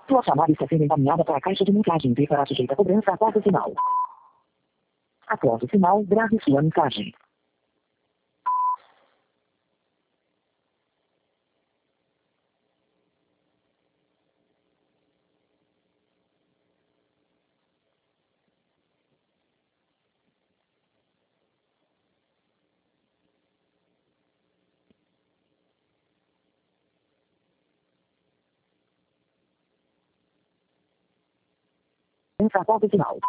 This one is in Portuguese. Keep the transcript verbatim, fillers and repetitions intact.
Sua chamada está sendo encaminhada para a caixa de mensagem e será sujeita a cobrança após o sinal. Após o sinal, grave sua mensagem. Após o sinal.